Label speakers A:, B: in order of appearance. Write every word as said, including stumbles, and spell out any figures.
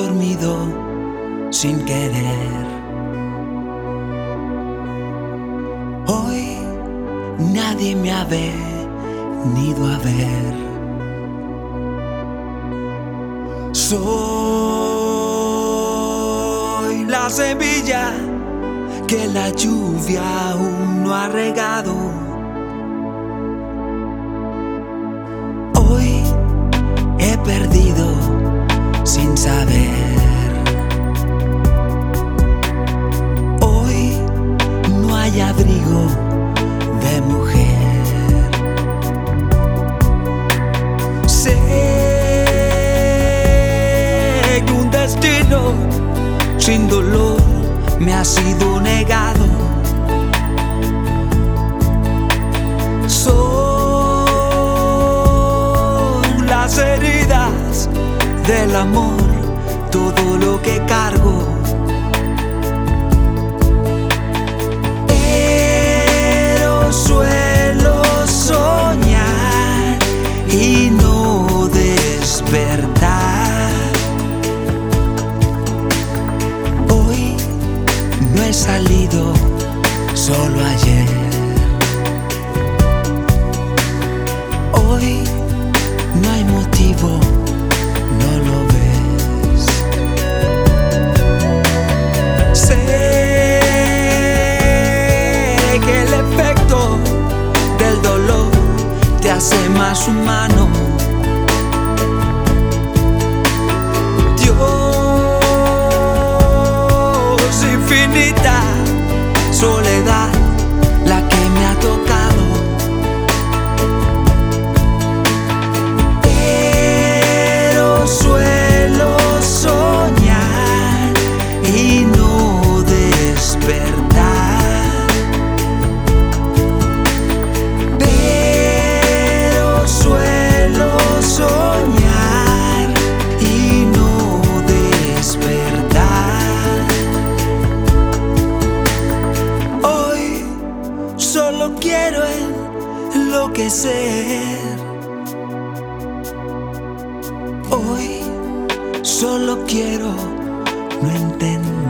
A: dormido sin querer. Hoy nadie me ha venido a ver. Soy la semilla que la lluvia aún no ha regado. Hoy he perdido sin saber. Hoy no hay abrigo de mujer. Sé que un destino sin dolor me ha sido negado. Son las heridas del amor todo lo que cargo. Pero suelo soñar y no despertar. Hoy no he salido solo ayer. Hoy no hay motivo, no lo ves. Sé que el efecto del dolor te hace más humano. Dios, infinita soledad la que me ha tocado. Pero suelo soñar y no despertar. Pero suelo soñar y no despertar. Hoy solo quiero enloquecer. Hoy solo quiero no entender.